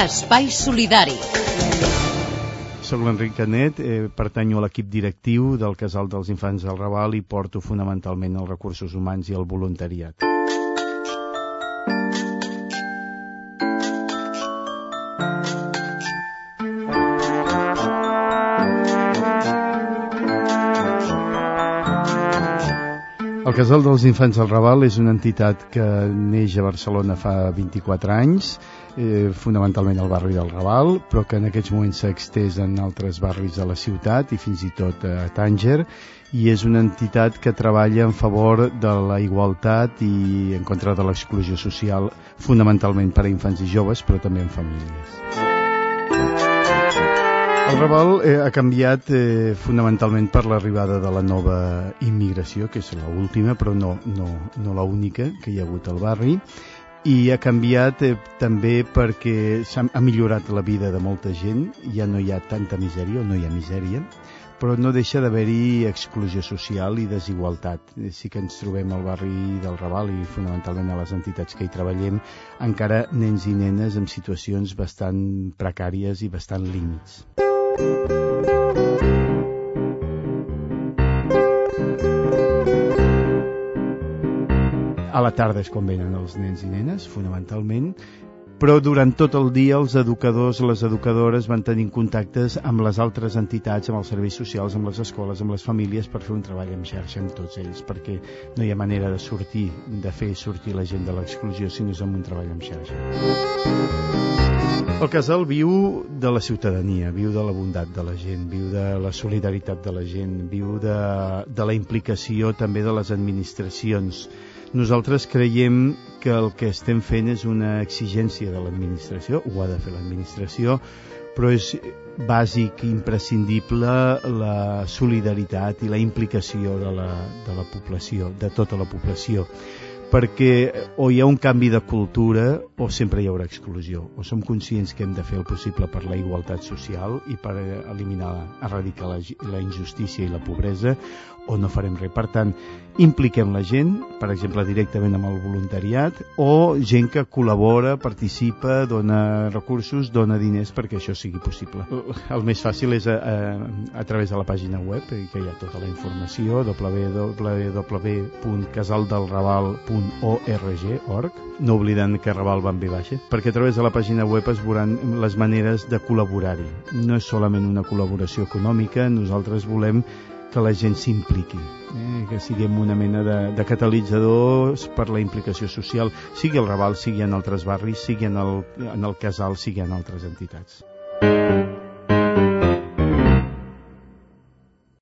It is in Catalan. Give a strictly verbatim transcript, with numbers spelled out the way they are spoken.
Espai Solidari. Soc l'Enric Canet, eh, pertanyo a l'equip directiu del Casal dels Infants del Raval i porto fonamentalment els recursos humans i el voluntariat. El Casal dels Infants del Raval és una entitat que neix a Barcelona fa vint-i-quatre anys, eh, fonamentalment al barri del Raval, però que en aquests moments s'ha extès en altres barris de la ciutat i fins i tot a Tànger, i és una entitat que treballa en favor de la igualtat i en contra de l'exclusió social, fonamentalment per a infants i joves, però també en famílies. El Raval eh, ha canviat eh, fonamentalment per l'arribada de la nova immigració, que és l'última, però no, no, no l'única que hi ha hagut al barri, i ha canviat eh, també perquè s'ha ha millorat la vida de molta gent, ja no hi ha tanta misèria, o no hi ha misèria, però no deixa d'haver-hi exclusió social i desigualtat. Sí que ens trobem al barri del Raval i fonamentalment a les entitats que hi treballem encara nens i nenes en situacions bastant precàries i bastant límits. A la tarda és quan venen els nens i nenes, fonamentalment, però durant tot el dia els educadors, les educadores van tenint contactes amb les altres entitats, amb els serveis socials, amb les escoles, amb les famílies, per fer un treball en xarxa amb tots ells, perquè no hi ha manera de sortir, de fer sortir la gent de l'exclusió si no és amb un treball en xarxa. El casal viu de la ciutadania, viu de la bondat de la gent, viu de la solidaritat de la gent, viu de, de la implicació també de les administracions. Nosaltres creiem que el que estem fent és una exigència de l'administració, ho ha de fer l'administració, però és bàsic i imprescindible la solidaritat i la implicació de la, de la població, de tota la població, perquè o hi ha un canvi de cultura o sempre hi haurà exclusió. O som conscients que hem de fer el possible per la igualtat social i per eliminar, erradicar la, la injustícia i la pobresa, o no farem res. Per tant, impliquem la gent, per exemple, directament amb el voluntariat, o gent que col·labora, participa, dona recursos, dona diners perquè això sigui possible. El més fàcil és a, a, a través de la pàgina web, que hi ha tota la informació, w w w punt casal del raval punt org, no oblidant que Raval va en ve baixa, perquè a través de la pàgina web es veuran les maneres de col·laborar-hi. No és solament una col·laboració econòmica, nosaltres volem que la gent s'impliqui, eh? que siguem una mena de, de catalitzadors per la implicació social, sigui al Raval, sigui en altres barris, sigui en el, en el casal, sigui en altres entitats.